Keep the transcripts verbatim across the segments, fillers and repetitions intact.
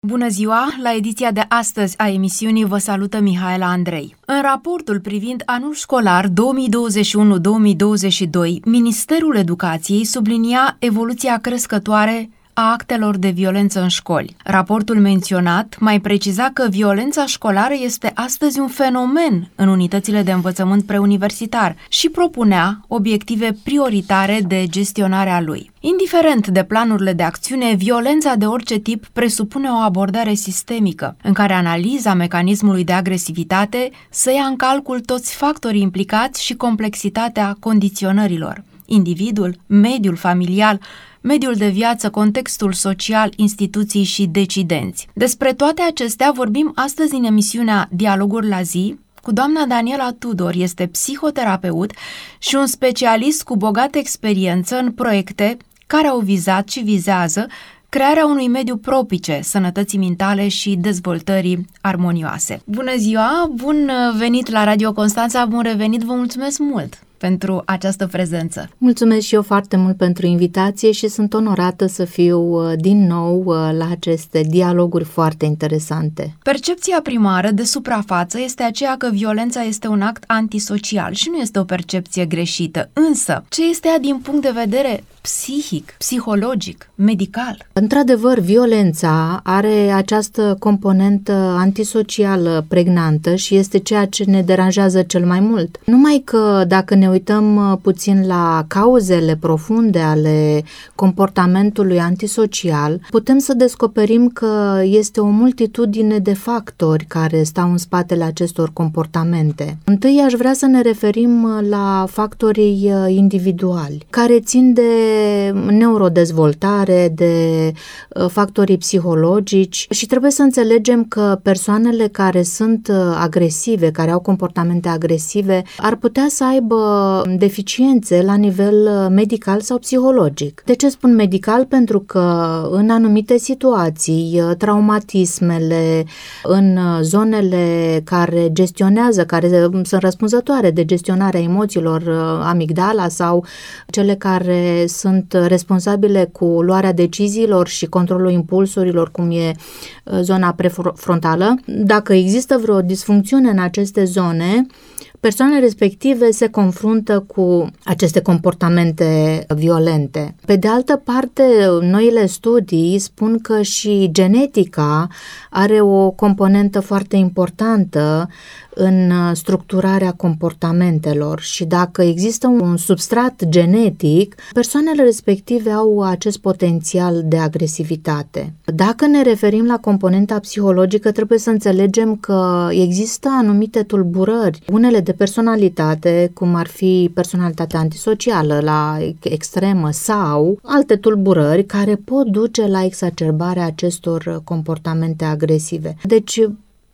Bună ziua! La ediția de astăzi a emisiunii vă salută Mihaela Andrei. În raportul privind anul școlar două mii douăzeci și unu două mii douăzeci și doi, Ministerul Educației sublinia evoluția crescătoare a actelor de violență în școli. Raportul menționat mai preciza că violența școlară este astăzi un fenomen în unitățile de învățământ preuniversitar și propunea obiective prioritare de gestionare a lui. Indiferent de planurile de acțiune, violența de orice tip presupune o abordare sistemică, în care analiza mecanismului de agresivitate să ia în calcul toți factorii implicați și complexitatea condiționărilor: individul, mediul familial, mediul de viață, contextul social, instituții și decidenți. Despre toate acestea vorbim astăzi în emisiunea Dialoguri la zi cu doamna Daniela Tudor. Este psihoterapeut și un specialist cu bogată experiență în proiecte care au vizat și vizează crearea unui mediu propice sănătății mentale și dezvoltării armonioase. Bună ziua, bun venit la Radio Constanța, bun revenit, vă mulțumesc mult pentru această prezență. Mulțumesc și eu foarte mult pentru invitație și sunt onorată să fiu din nou la aceste dialoguri foarte interesante. Percepția primară de suprafață este aceea că violența este un act antisocial și nu este o percepție greșită. Însă, ce este ea din punct de vedere psihic, psihologic, medical? Într-adevăr, violența are această componentă antisocială pregnantă și este ceea ce ne deranjează cel mai mult. Numai că dacă ne uităm puțin la cauzele profunde ale comportamentului antisocial, putem să descoperim că este o multitudine de factori care stau în spatele acestor comportamente. Întâi aș vrea să ne referim la factorii individuali, care țin de neurodezvoltare, de factorii psihologici și trebuie să înțelegem că persoanele care sunt agresive, care au comportamente agresive, ar putea să aibă deficiențe la nivel medical sau psihologic. De ce spun medical? Pentru că în anumite situații, traumatismele, în zonele care gestionează, care sunt răspunzătoare de gestionarea emoțiilor, amigdala sau cele care sunt responsabile cu luarea deciziilor și controlul impulsurilor, cum e zona prefrontală, dacă există vreo disfuncțiune în aceste zone, persoanele respective se confruntă cu aceste comportamente violente. Pe de altă parte, noile studii spun că și genetica are o componentă foarte importantă în structurarea comportamentelor și dacă există un substrat genetic, persoanele respective au acest potențial de agresivitate. Dacă ne referim la componenta psihologică, trebuie să înțelegem că există anumite tulburări, unele de personalitate, cum ar fi personalitatea antisocială la extremă sau alte tulburări care pot duce la exacerbarea acestor comportamente agresive. Deci,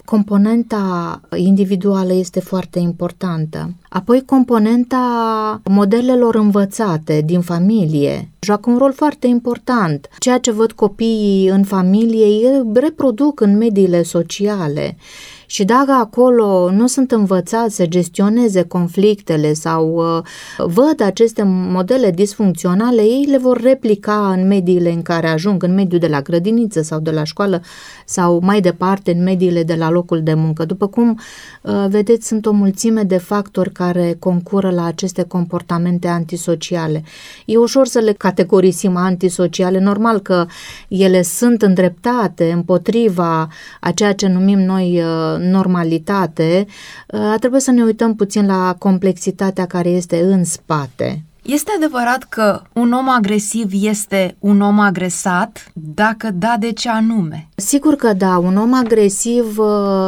componenta individuală este foarte importantă. Apoi, componenta modelelor învățate din familie joacă un rol foarte important. Ceea ce văd copiii în familie, ei reproduc în mediile sociale. Și dacă acolo nu sunt învățați să gestioneze conflictele sau uh, văd aceste modele disfuncționale, ei le vor replica în mediile în care ajung, în mediul de la grădiniță sau de la școală sau mai departe în mediile de la locul de muncă. După cum uh, vedeți, sunt o mulțime de factori care concură la aceste comportamente antisociale. E ușor să le categorisim antisociale, normal că ele sunt îndreptate împotriva a ceea ce numim noi uh, normalitate, trebuie să ne uităm puțin la complexitatea care este în spate. Este adevărat că un om agresiv este un om agresat? Dacă da, de ce anume? Sigur că da, un om agresiv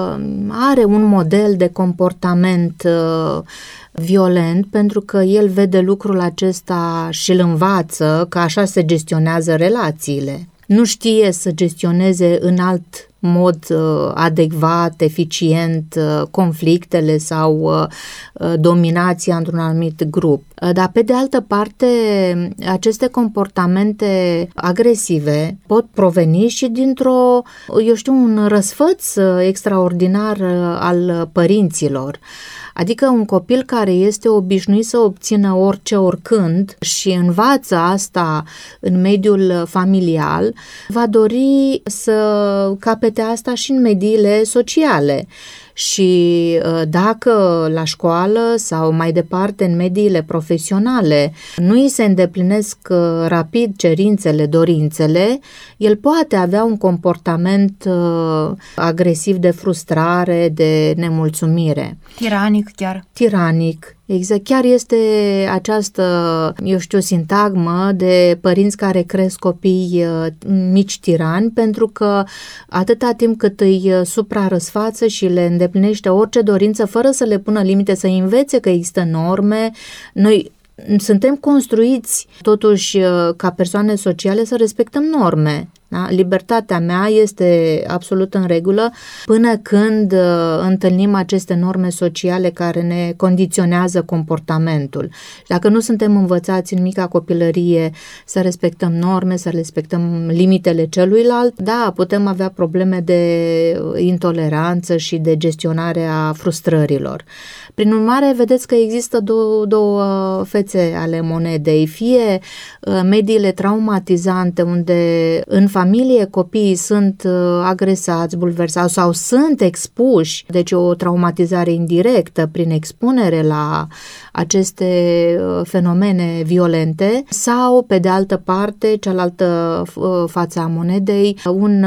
are un model de comportament violent pentru că el vede lucrul acesta și îl învață că așa se gestionează relațiile. Nu știe să gestioneze în alt mod adecvat, eficient conflictele sau dominația într-un anumit grup. Dar pe de altă parte, aceste comportamente agresive pot proveni și dintr-o, eu știu, un răsfăț extraordinar al părinților. Adică un copil care este obișnuit să obțină orice, oricând și învață asta în mediul familial, va dori să capete asta și în mediile sociale. Și dacă la școală sau mai departe în mediile profesionale nu îi se îndeplinesc rapid cerințele, dorințele, el poate avea un comportament agresiv de frustrare, de nemulțumire. Tiranic chiar. Tiranic. Exact, chiar este această, eu știu, sintagmă de părinți care cresc copii mici tirani, pentru că atâta timp cât îi suprarăsfață și le îndeplinește orice dorință fără să le pună limite, să învețe că există norme, noi suntem construiți totuși ca persoane sociale să respectăm norme. Da? Libertatea mea este absolut în regulă până când uh, întâlnim aceste norme sociale care ne condiționează comportamentul. Dacă nu suntem învățați în mica copilărie să respectăm norme, să respectăm limitele celuilalt, da, putem avea probleme de intoleranță și de gestionare a frustrărilor. Prin urmare, vedeți că există două, două fețe ale monedei, fie uh, mediile traumatizante unde în familie copiii sunt agresați, bulversați sau sunt expuși, deci o traumatizare indirectă prin expunere la aceste fenomene violente, sau pe de altă parte, cealaltă față a monedei, un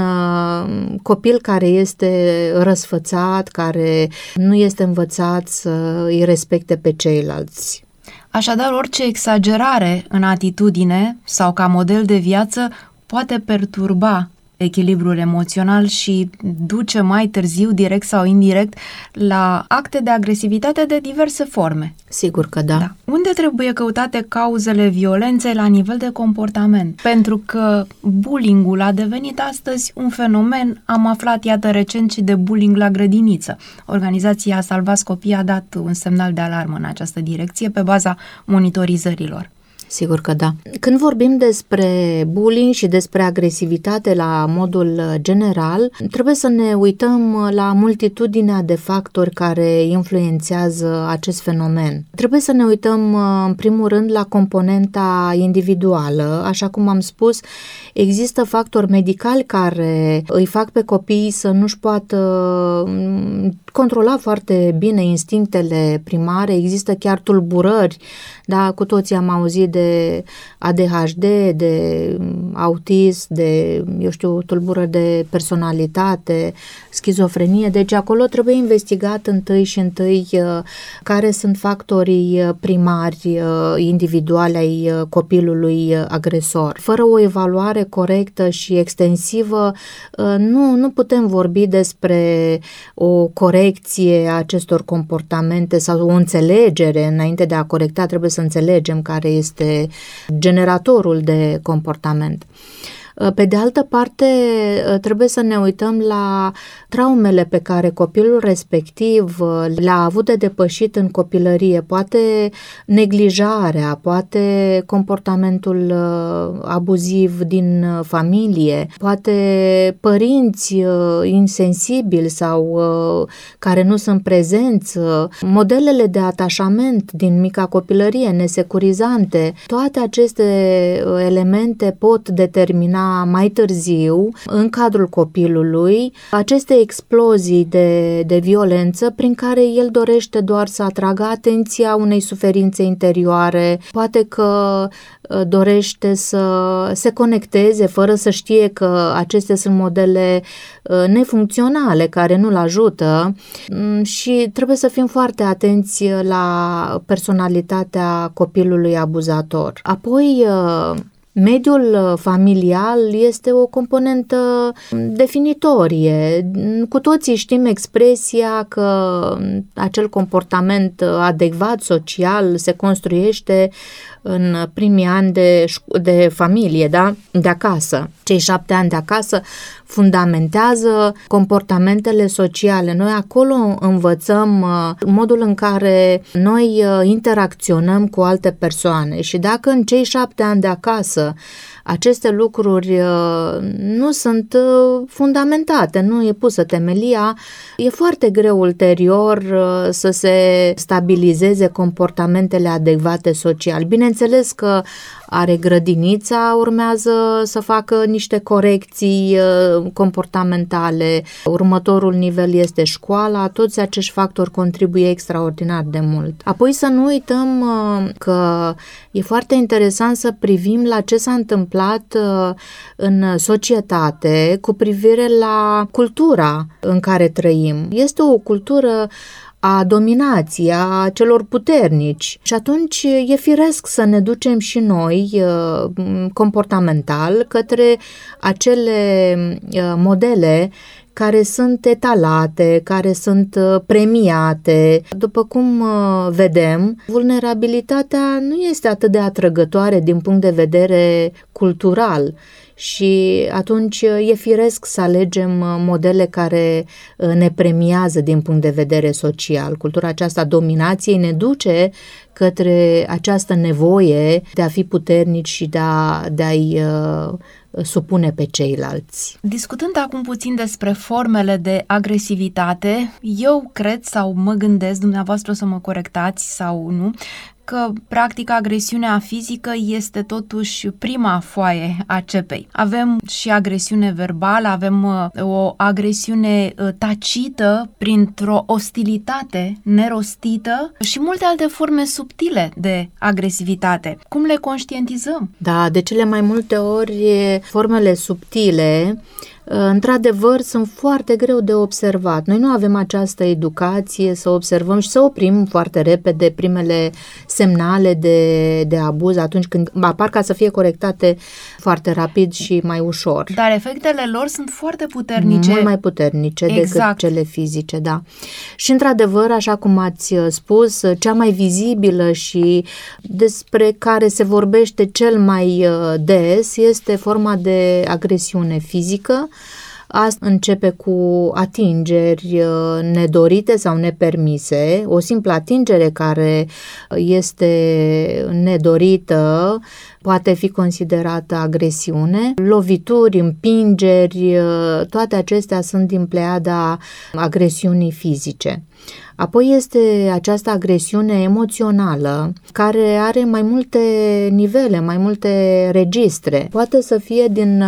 copil care este răsfățat, care nu este învățat să îi respecte pe ceilalți. Așadar, orice exagerare în atitudine sau ca model de viață poate perturba echilibrul emoțional și duce mai târziu, direct sau indirect, la acte de agresivitate de diverse forme. Sigur că da. da. Unde trebuie căutate cauzele violenței la nivel de comportament? Pentru că bullying-ul a devenit astăzi un fenomen, am aflat, iată, recent și de bullying la grădiniță. Organizația Salvați Copiii a dat un semnal de alarmă în această direcție pe baza monitorizărilor. Sigur că da. Când vorbim despre bullying și despre agresivitate la modul general, trebuie să ne uităm la multitudinea de factori care influențează acest fenomen. Trebuie să ne uităm în primul rând la componenta individuală. Așa cum am spus, există factori medicali care îi fac pe copii să nu-și poată controla foarte bine instinctele primare, există chiar tulburări, da, cu toții am auzit de A D H D, de autism, de, eu știu, tulburări de personalitate, schizofrenie, deci acolo trebuie investigat întâi și întâi care sunt factorii primari individuali ai copilului agresor. Fără o evaluare corectă și extensivă, nu, nu putem vorbi despre o corecție a acestor comportamente sau o înțelegere. Înainte de a corecta, trebuie să înțelegem care este generatorul de comportament. Pe de altă parte, trebuie să ne uităm la traumele pe care copilul respectiv le-a avut de depășit în copilărie, poate neglijarea, poate comportamentul abuziv din familie, poate părinți insensibili sau care nu sunt prezenți, modelele de atașament din mica copilărie, nesecurizante, toate aceste elemente pot determina mai târziu, în cadrul copilului, aceste explozii de, de violență prin care el dorește doar să atragă atenția unei suferințe interioare, poate că dorește să se conecteze fără să știe că acestea sunt modele nefuncționale care nu-l ajută și trebuie să fim foarte atenți la personalitatea copilului abuzator. Apoi, mediul familial este o componentă definitorie. Cu toții știm expresia că acel comportament adecvat social se construiește în primii ani de, de familie, da? De acasă. Cei șapte ani de acasă fundamentează comportamentele sociale. Noi acolo învățăm modul în care noi interacționăm cu alte persoane și dacă în cei șapte ani de acasă aceste lucruri nu sunt fundamentate, nu e pusă temelia, e foarte greu ulterior să se stabilizeze comportamentele adecvate social. Bineînțeles că are grădinița, urmează să facă niște corecții comportamentale, următorul nivel este școala, toți acești factori contribuie extraordinar de mult. Apoi să nu uităm că e foarte interesant să privim la ce s-a întâmplat în societate cu privire la cultura în care trăim. Este o cultură a dominației, a celor puternici. Și atunci e firesc să ne ducem și noi comportamental către acele modele care sunt etalate, care sunt premiate. După cum vedem, vulnerabilitatea nu este atât de atrăgătoare din punct de vedere cultural și atunci e firesc să alegem modele care ne premiază din punct de vedere social. Cultura aceasta dominației ne duce către această nevoie de a fi puternici și de, a, de a-i uh, supune pe ceilalți. Discutând acum puțin despre formele de agresivitate, eu cred sau mă gândesc, dumneavoastră o să mă corectați sau nu, că practic agresiunea fizică este totuși prima foaie a cepei. Avem și agresiune verbală, avem uh, o agresiune uh, tacită printr-o ostilitate nerostită și multe alte forme subtile de agresivitate. Cum le conștientizăm? Da, de cele mai multe ori formele subtile într-adevăr sunt foarte greu de observat. Noi nu avem această educație să observăm și să oprim foarte repede primele semnale de, de abuz atunci când apar, ca să fie corectate foarte rapid și mai ușor. Dar efectele lor sunt foarte puternice. Mult mai puternice exact. decât cele fizice, da. Și într-adevăr, așa cum ați spus, cea mai vizibilă și despre care se vorbește cel mai des este forma de agresiune fizică. Asta începe cu atingeri nedorite sau nepermise. O simplă atingere care este nedorită poate fi considerată agresiune. Lovituri, împingeri, toate acestea sunt din pleiada agresiunii fizice. Apoi este această agresiune emoțională care are mai multe nivele, mai multe registre. Poate să fie din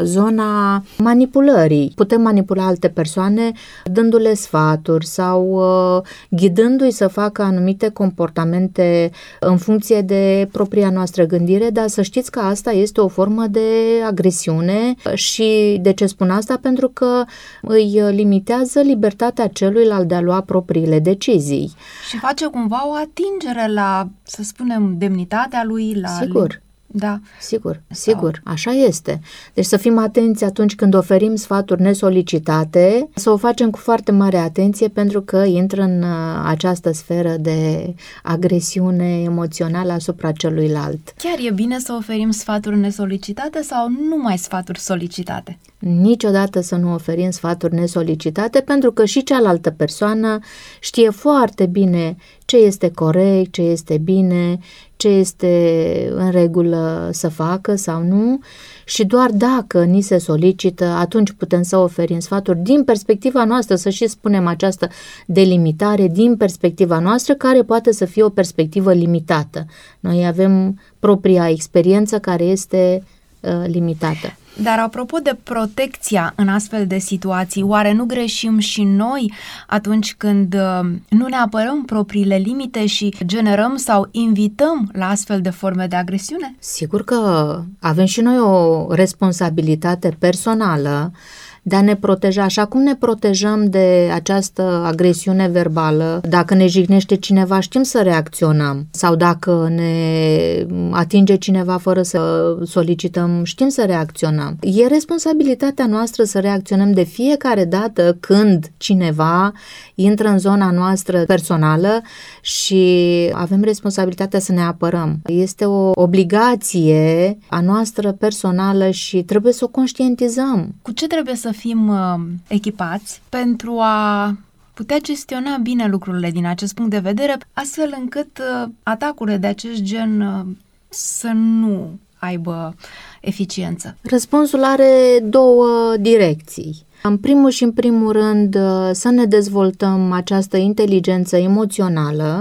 zona manipulării. Putem manipula alte persoane dându-le sfaturi sau ghidându-i să facă anumite comportamente în funcție de propria noastră gândire, dar să știți că asta este o formă de agresiune. Și de ce spun asta? Pentru că îi limitează libertatea celuilalt de a lua propriile decizii. Și face cumva o atingere la, să spunem, demnitatea lui, la... Sigur. Da. Sigur, sigur, așa este. Deci să fim atenți atunci când oferim sfaturi nesolicitate, să o facem cu foarte mare atenție pentru că intră în această sferă de agresiune emoțională asupra celuilalt. Chiar e bine să oferim sfaturi nesolicitate sau numai sfaturi solicitate? Niciodată să nu oferim sfaturi nesolicitate pentru că și cealaltă persoană știe foarte bine ce este corect, ce este bine, ce este în regulă să facă sau nu și doar dacă ni se solicită, atunci putem să oferim sfaturi din perspectiva noastră, să și spunem această delimitare din perspectiva noastră, care poate să fie o perspectivă limitată. Noi avem propria experiență care este uh, limitată. Dar apropo de protecția în astfel de situații, oare nu greșim și noi atunci când nu ne apărăm propriile limite și generăm sau invităm la astfel de forme de agresiune? Sigur că avem și noi o responsabilitate personală de a ne proteja, așa cum ne protejăm de această agresiune verbală. Dacă ne jignește cineva, știm să reacționăm. Sau dacă ne atinge cineva fără să solicităm, știm să reacționăm. E responsabilitatea noastră să reacționăm de fiecare dată când cineva intră în zona noastră personală și avem responsabilitatea să ne apărăm. Este o obligație a noastră personală și trebuie să o conștientizăm. Cu ce trebuie să fim uh, echipați pentru a putea gestiona bine lucrurile din acest punct de vedere, astfel încât uh, atacurile de acest gen uh, să nu aibă eficiență? Răspunsul are două direcții. În primul și în primul rând să ne dezvoltăm această inteligență emoțională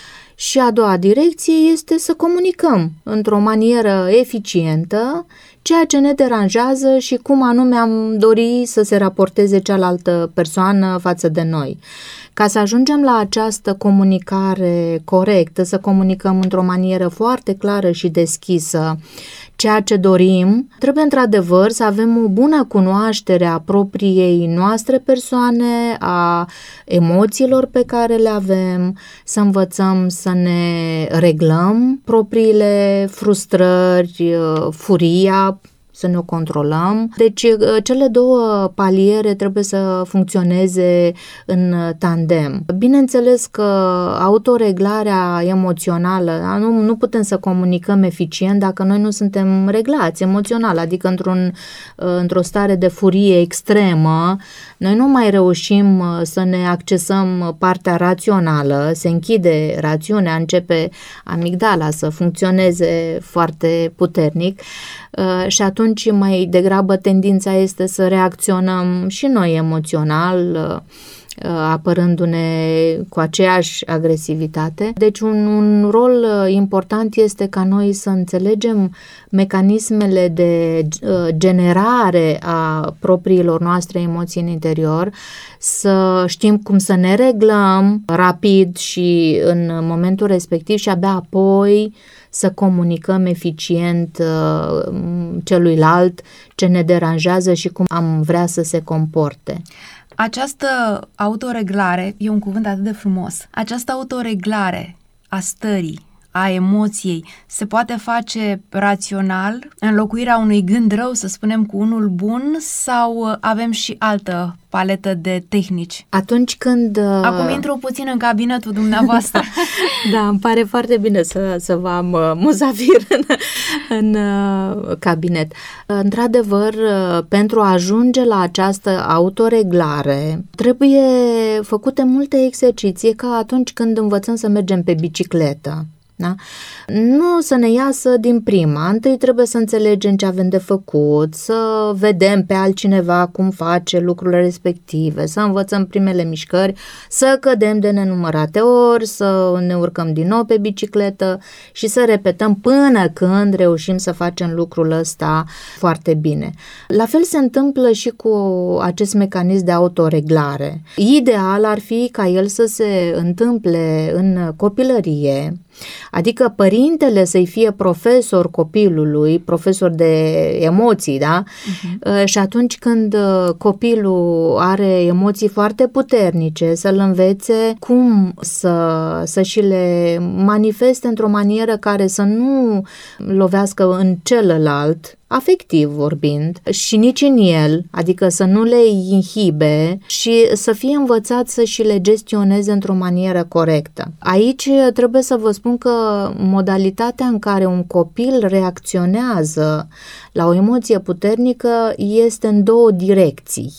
și a doua direcție este să comunicăm într-o manieră eficientă ceea ce ne deranjează și cum anume am dori să se raporteze cealaltă persoană față de noi. Ca să ajungem la această comunicare corectă, să comunicăm într-o manieră foarte clară și deschisă ceea ce dorim, trebuie într-adevăr să avem o bună cunoaștere a propriei noastre persoane, a emoțiilor pe care le avem, să învățăm să ne reglăm propriile frustrări, furia, să ne o controlăm. Deci cele două paliere trebuie să funcționeze în tandem. Bineînțeles că autoreglarea emoțională, nu, nu putem să comunicăm eficient dacă noi nu suntem reglați emoțional, adică într-un, într-o stare de furie extremă, noi nu mai reușim să ne accesăm partea rațională, se închide rațiunea, începe amigdala să funcționeze foarte puternic și atunci mai degrabă tendința este să reacționăm și noi emoțional, apărându-ne cu aceeași agresivitate. Deci un, un rol important este ca noi să înțelegem mecanismele de generare a propriilor noastre emoții în interior, să știm cum să ne reglăm rapid și în momentul respectiv și abia apoi să comunicăm eficient uh, celuilalt ce ne deranjează și cum am vrea să se comporte. Această autoreglare, e un cuvânt atât de frumos, această autoreglare a stării, a emoției, se poate face rațional, înlocuirea unui gând rău, să spunem, cu unul bun, sau avem și altă paletă de tehnici? Atunci când... Acum intru puțin în cabinetul dumneavoastră. Da, îmi pare foarte bine să, să vă am muzafir în, în cabinet. Într-adevăr, pentru a ajunge la această autoreglare, trebuie făcute multe exerciții ca atunci când învățăm să mergem pe bicicletă. Da? Nu să ne iasă din prima, întâi trebuie să înțelegem ce avem de făcut, să vedem pe altcineva cum face lucrurile respective, să învățăm primele mișcări, să cădem de nenumărate ori, să ne urcăm din nou pe bicicletă și să repetăm până când reușim să facem lucrul ăsta foarte bine. La fel se întâmplă și cu acest mecanism de autoreglare. Ideal ar fi ca el să se întâmple în copilărie, adică părintele să-i fie profesor copilului, profesor de emoții, da? Uh-huh. Și atunci când copilul are emoții foarte puternice, să-l învețe cum să, să și le manifeste într-o manieră care să nu lovească în celălalt, afectiv vorbind, și nici în el, adică să nu le inhibe și să fie învățat să și le gestioneze într-o manieră corectă. Aici trebuie să vă spun că modalitatea în care un copil reacționează la o emoție puternică este în două direcții.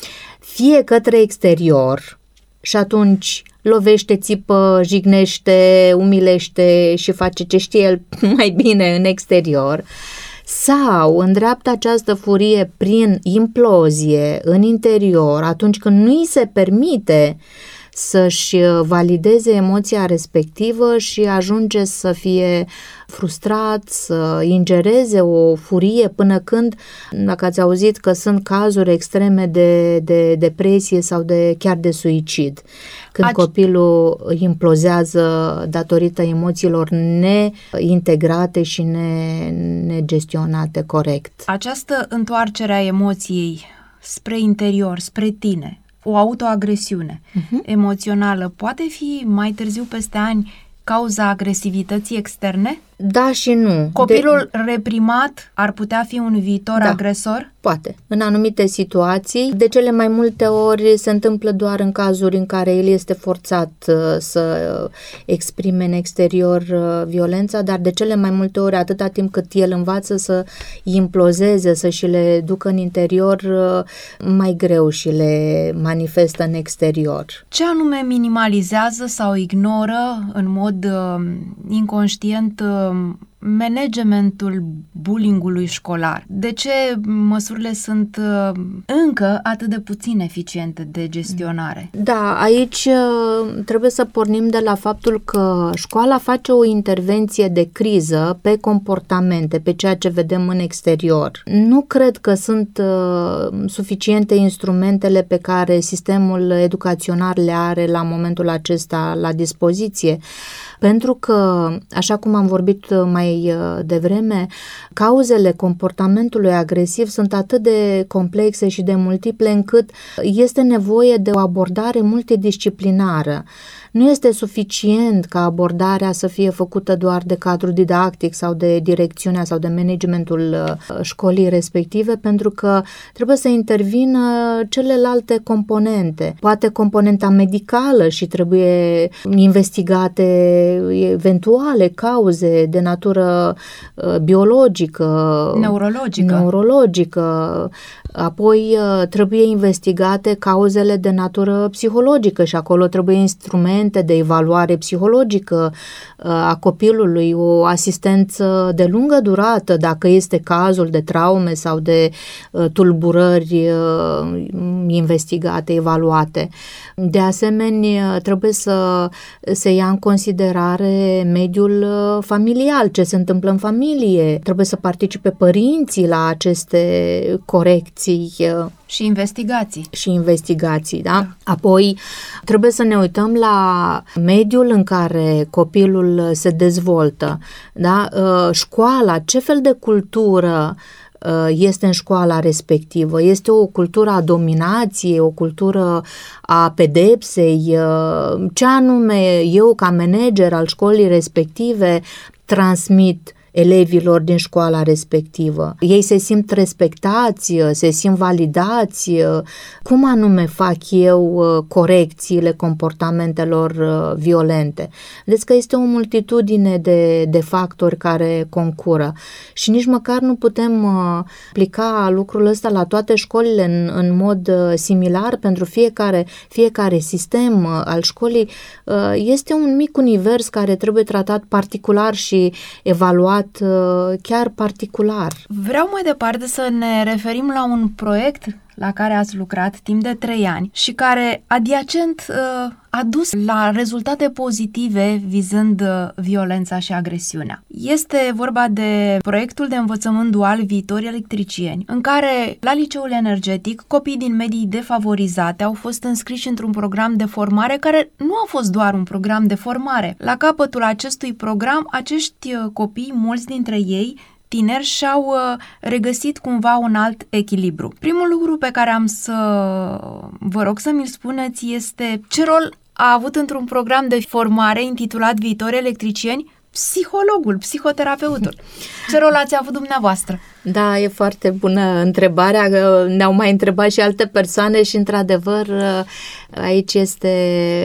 Fie către exterior, și atunci lovește, țipă, jignește, umilește și face ce știe el mai bine în exterior, sau îndreaptă această furie prin implozie în interior atunci când nu îi se permite să-și valideze emoția respectivă și ajunge să fie frustrat, să ingereze o furie până când, dacă ați auzit că sunt cazuri extreme de, de depresie sau de chiar de suicid, când Aci... copilul implozează datorită emoțiilor neintegrate și ne, negestionate corect. Această întoarcere a emoției spre interior, spre tine, o autoagresiune uh-huh. emoțională, poate fi mai târziu, peste ani, cauza agresivității externe? Da și nu. Copilul de... reprimat ar putea fi un viitor da, agresor? Poate. În anumite situații, de cele mai multe ori se întâmplă doar în cazuri în care el este forțat să exprime în exterior violența, dar de cele mai multe ori, atâta timp cât el învață să implozeze, să și le ducă în interior, mai greu și le manifestă în exterior. Ce anume minimalizează sau ignoră în mod uh, inconștient uh, managementul bullyingului școlar? De ce măsurile sunt uh, încă atât de puțin eficiente de gestionare? Da, aici uh, trebuie să pornim de la faptul că școala face o intervenție de criză pe comportamente, pe ceea ce vedem în exterior. Nu cred că sunt uh, suficiente instrumentele pe care sistemul educațional le are la momentul acesta la dispoziție. Pentru că, așa cum am vorbit mai devreme, cauzele comportamentului agresiv sunt atât de complexe și de multiple încât este nevoie de o abordare multidisciplinară. Nu este suficient ca abordarea să fie făcută doar de cadrul didactic sau de direcțiunea sau de managementul școlii respective, pentru că trebuie să intervină celelalte componente. Poate componenta medicală și trebuie investigate eventuale cauze de natură biologică, neurologică. neurologică. Apoi trebuie investigate cauzele de natură psihologică și acolo trebuie instrumente de evaluare psihologică a copilului, o asistență de lungă durată dacă este cazul de traume sau de tulburări investigate, evaluate. De asemenea, trebuie să se ia în considerare mediul familial, ce se întâmplă în familie. Trebuie să participe părinții la aceste corecții și investigații. Și investigații, da? Apoi trebuie să ne uităm la mediul în care copilul se dezvoltă, da? Școala, ce fel de cultură este în școala respectivă? Este o cultură a dominației, o cultură a pedepsei? Ce anume eu, ca manager al școlii respective, transmit elevilor din școala respectivă? Ei se simt respectați, se simt validați? Cum anume fac eu corecțiile comportamentelor violente? Deci că este o multitudine de, de factori care concură și nici măcar nu putem aplica lucrul ăsta la toate școlile în, în mod similar. Pentru fiecare, fiecare sistem al școlii este un mic univers care trebuie tratat particular și evaluat chiar particular. Vreau mai departe să ne referim la un proiect la care ați lucrat timp de trei ani și care adiacent a dus la rezultate pozitive vizând violența și agresiunea. Este vorba de proiectul de învățământ dual Viitori Electricieni, în care la Liceul Energetic copii din medii defavorizate au fost înscriși într-un program de formare care nu a fost doar un program de formare. La capătul acestui program, acești copii, mulți dintre ei, tineri, și-au uh, regăsit cumva un alt echilibru. Primul lucru pe care am să vă rog să mi-l spuneți este ce rol a avut într-un program de formare intitulat Viitori Electricieni psihologul, psihoterapeutul. Ce rol ați avut dumneavoastră? Da, e foarte bună întrebarea. Ne-au mai întrebat și alte persoane și, într-adevăr, aici este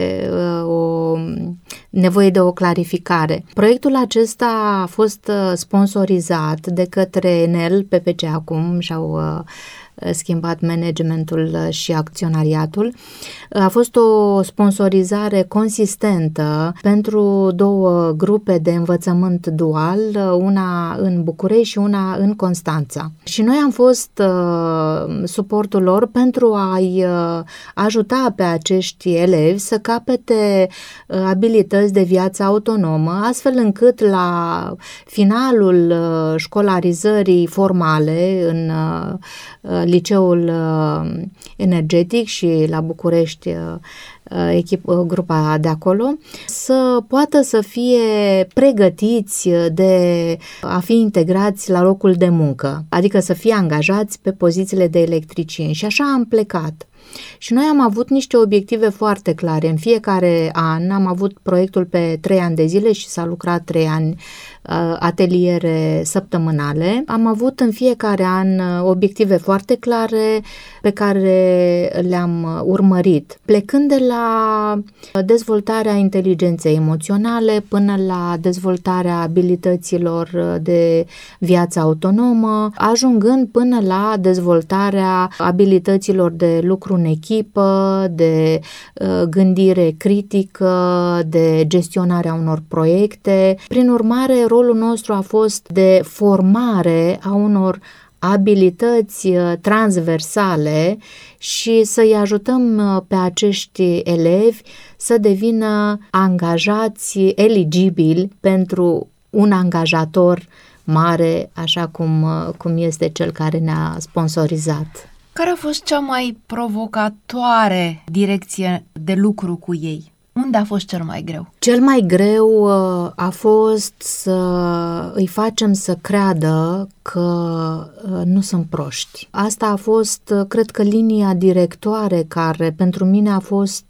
o nevoie de o clarificare. Proiectul acesta a fost sponsorizat de către Enel, P P C acum și-au schimbat managementul și acționariatul. A fost o sponsorizare consistentă pentru două grupe de învățământ dual, una în București și una în Constanța. Și noi am fost uh, suportul lor pentru a-i uh, ajuta pe acești elevi să capete uh, abilități de viață autonomă, astfel încât la finalul uh, școlarizării formale în uh, Liceul Energetic și la București echip, grupa de acolo, să poată să fie pregătiți de a fi integrați la locul de muncă, adică să fie angajați pe pozițiile de electricieni. Și așa am plecat. Și noi am avut niște obiective foarte clare. În fiecare an am avut proiectul pe trei ani de zile și s-a lucrat trei ani, ateliere săptămânale. Am avut în fiecare an obiective foarte clare pe care le-am urmărit, plecând de la dezvoltarea inteligenței emoționale până la dezvoltarea abilităților de viață autonomă, ajungând până la dezvoltarea abilităților de lucru în echipă, de gândire critică, de gestionarea unor proiecte. Prin urmare, rolul nostru a fost de formare a unor abilități transversale și să-i ajutăm pe acești elevi să devină angajați eligibili pentru un angajator mare, așa cum, cum este cel care ne-a sponsorizat. Care a fost cea mai provocatoare direcție de lucru cu ei? Unde a fost cel mai greu? Cel mai greu a fost să îi facem să creadă că nu sunt proști. Asta a fost, cred că, linia directoare care pentru mine a fost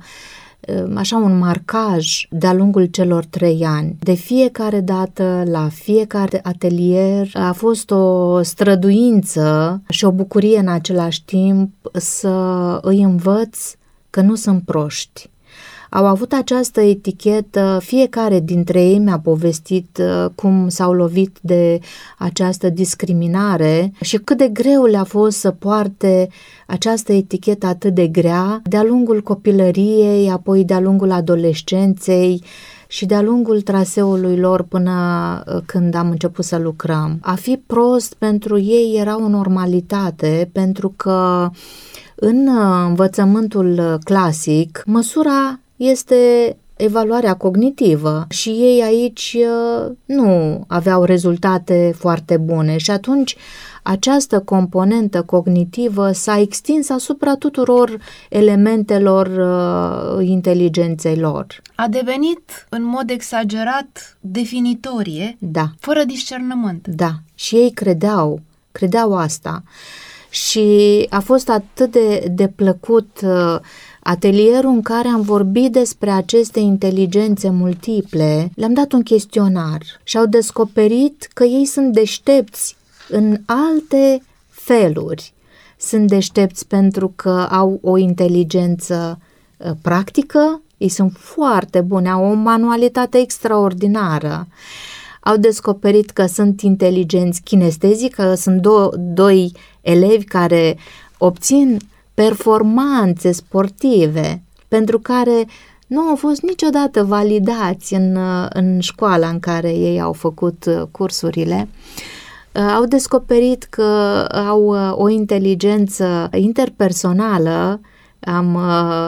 așa un marcaj de-a lungul celor trei ani. De fiecare dată, la fiecare atelier, a fost o străduință și o bucurie în același timp să îi învăț că nu sunt proști. Au avut această etichetă, fiecare dintre ei mi-a povestit cum s-au lovit de această discriminare și cât de greu le-a fost să poarte această etichetă atât de grea de-a lungul copilăriei, apoi de-a lungul adolescenței și de-a lungul traseului lor până când am început să lucrăm. A fi prost pentru ei era o normalitate, pentru că în învățământul clasic, măsura este evaluarea cognitivă și ei aici nu aveau rezultate foarte bune și atunci această componentă cognitivă s-a extins asupra tuturor elementelor uh, inteligenței lor. A devenit în mod exagerat definitorie, da. Fără discernământ. Da, și ei credeau, credeau asta. Și a fost atât de, de plăcut uh, atelierul în care am vorbit despre aceste inteligențe multiple. Le-am dat un chestionar și au descoperit că ei sunt deștepți în alte feluri. Sunt deștepți pentru că au o inteligență uh, practică, ei sunt foarte buni, au o manualitate extraordinară. Au descoperit că sunt inteligenți kinestezic, că sunt do- doi elevi care obțin performanțe sportive pentru care nu au fost niciodată validați în, în școala în care ei au făcut cursurile. Au descoperit că au o inteligență interpersonală, am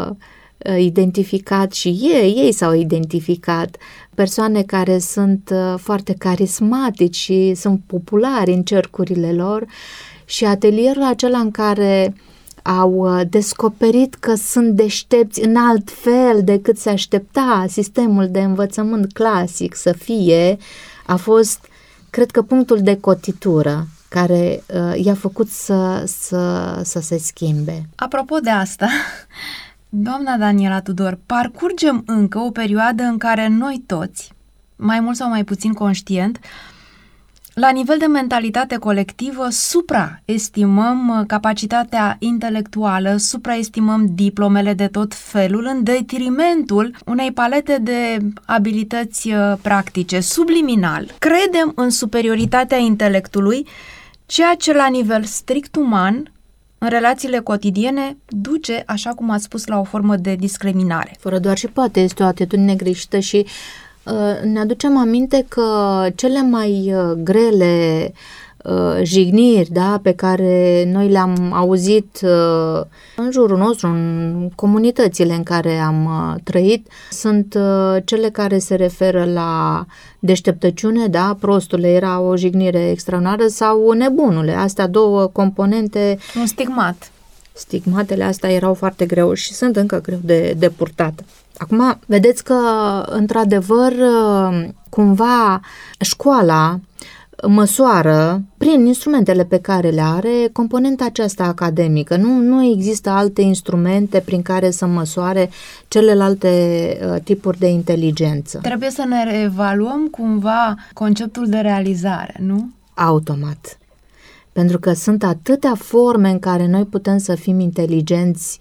identificat și ei, ei s-au identificat persoane care sunt foarte carismatici și sunt populari în cercurile lor și atelierul acela în care au descoperit că sunt deștepți în alt fel decât se aștepta sistemul de învățământ clasic să fie, a fost, cred că, punctul de cotitură care uh, i-a făcut să, să, să se schimbe. Apropo de asta, doamna Daniela Tudor, parcurgem încă o perioadă în care noi toți, mai mult sau mai puțin conștient, la nivel de mentalitate colectivă, supraestimăm capacitatea intelectuală, supraestimăm diplomele de tot felul în detrimentul unei palete de abilități practice. Subliminal, credem în superioritatea intelectului, ceea ce la nivel strict uman, în relațiile cotidiene, duce, așa cum ați spus, la o formă de discriminare. Fără doar și poate, este o atitudine greșită și ne aducem aminte că cele mai grele jigniri, da, pe care noi le-am auzit în jurul nostru, în comunitățile în care am trăit, sunt cele care se referă la deșteptăciune, da, prostule, era o jignire extraordinară, sau nebunule, astea două componente. Un stigmat. Stigmatele astea erau foarte greu și sunt încă greu de, de purtat. Acum, vedeți că, într-adevăr, cumva, școala măsoară, prin instrumentele pe care le are, componenta aceasta academică. Nu, nu există alte instrumente prin care să măsoare celelalte uh, tipuri de inteligență. Trebuie să ne reevaluăm cumva conceptul de realizare, nu? Automat. Pentru că sunt atâtea forme în care noi putem să fim inteligenți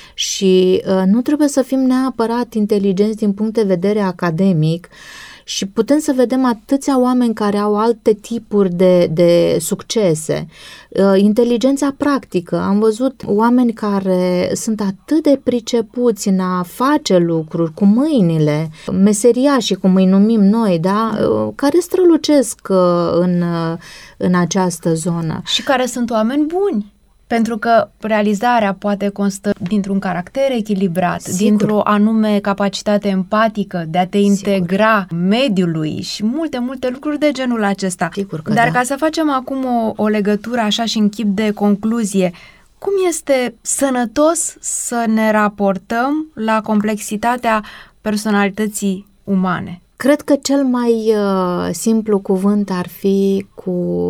și uh, nu trebuie să fim neapărat inteligenți din punct de vedere academic, și putem să vedem atâția oameni care au alte tipuri de, de succese. Inteligența practică. Am văzut oameni care sunt atât de pricepuți în a face lucruri cu mâinile, meseriașii, cum îi numim noi, da? Care strălucesc în, în această zonă. Și care sunt oameni buni. Pentru că realizarea poate constă dintr-un caracter echilibrat, Sigur. dintr-o anume capacitate empatică de a te Sigur. integra mediului și multe, multe lucruri de genul acesta. Sigur că Dar da. ca să facem acum o, o legătură așa și în chip de concluzie, cum este sănătos să ne raportăm la complexitatea personalității umane? Cred că cel mai uh, simplu cuvânt ar fi cu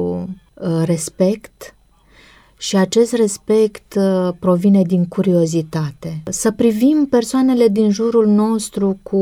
uh, respect. Și acest respect uh, provine din curiozitate. Să privim persoanele din jurul nostru cu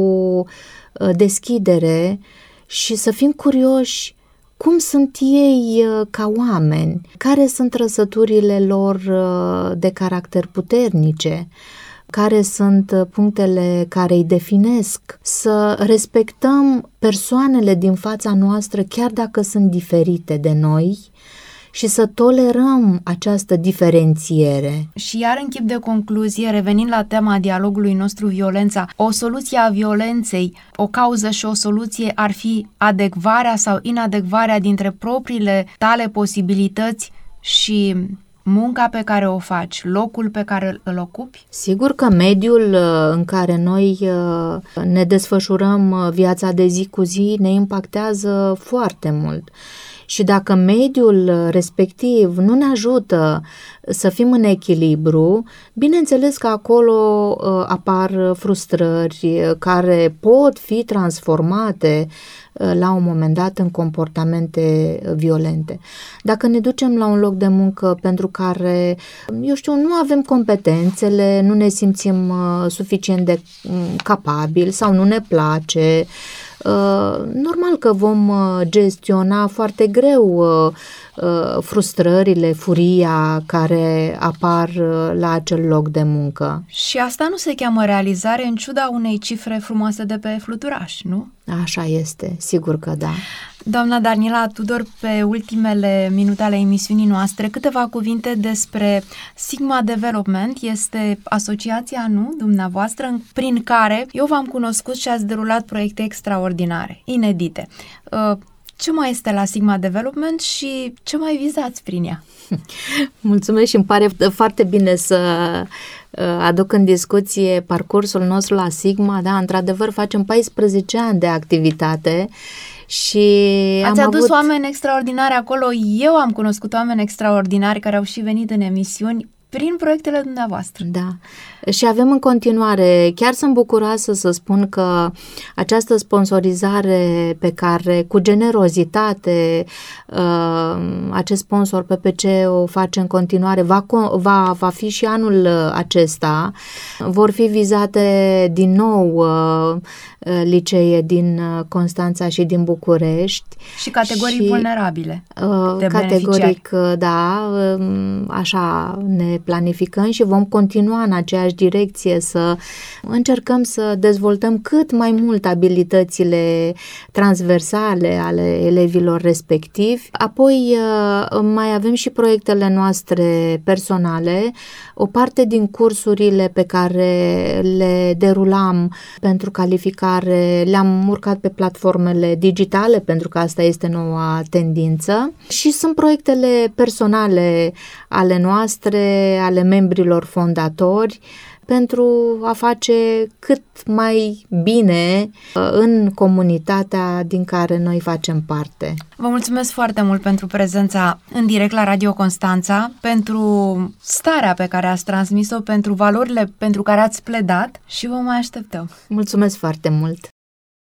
uh, deschidere și să fim curioși cum sunt ei uh, ca oameni, care sunt trăsăturile lor uh, de caracter puternice, care sunt punctele care îi definesc, să respectăm persoanele din fața noastră chiar dacă sunt diferite de noi, și să tolerăm această diferențiere. Și iar în chip de concluzie, revenind la tema dialogului nostru, violența, o soluție a violenței, o cauză și o soluție ar fi adecvarea sau inadecvarea dintre propriile tale posibilități și munca pe care o faci, locul pe care îl ocupi? Sigur că mediul în care noi ne desfășurăm viața de zi cu zi ne impactează foarte mult. Și dacă mediul respectiv nu ne ajută să fim în echilibru, bineînțeles că acolo uh, apar frustrări care pot fi transformate uh, la un moment dat în comportamente violente. Dacă ne ducem la un loc de muncă pentru care, eu știu, nu avem competențele, nu ne simțim uh, suficient de um, capabili sau nu ne place, Uh, normal că vom uh, gestiona foarte greu uh, uh, frustrările, furia care apar uh, la acel loc de muncă. Și asta nu se cheamă realizare în ciuda unei cifre frumoase de pe fluturaș, nu? Așa este, sigur că da. Doamna Darnila Tudor, pe ultimele minute ale emisiunii noastre, câteva cuvinte despre Sigma Development. Este asociația, nu, dumneavoastră, prin care eu v-am cunoscut și ați derulat proiecte extraordinare, inedite. Ce mai este la Sigma Development și ce mai vizați prin ea? Mulțumesc și îmi pare foarte bine să aduc în discuție parcursul nostru la Sigma. Da, într-adevăr facem paisprezece ani de activitate și ați am adus avut... oameni extraordinari acolo. Eu am cunoscut oameni extraordinari care au și venit în emisiuni prin proiectele dumneavoastră. Da. Și avem în continuare, chiar sunt bucuroasă să spun că această sponsorizare pe care, cu generozitate, acest sponsor P P C o face în continuare, va, va, va fi și anul acesta. Vor fi vizate din nou licee din Constanța și din București. Și categorii și, vulnerabile de categoric, da, așa ne planificăm și vom continua în aceeași direcție să încercăm să dezvoltăm cât mai mult abilitățile transversale ale elevilor respectivi. Apoi mai avem și proiectele noastre personale, o parte din cursurile pe care le derulam pentru calificare le-am urcat pe platformele digitale, pentru că asta este noua tendință, și sunt proiectele personale ale noastre, ale membrilor fondatori, pentru a face cât mai bine în comunitatea din care noi facem parte. Vă mulțumesc foarte mult pentru prezența în direct la Radio Constanța, pentru starea pe care ați transmis-o, pentru valorile pentru care ați pledat și vă mai așteptăm. Mulțumesc foarte mult!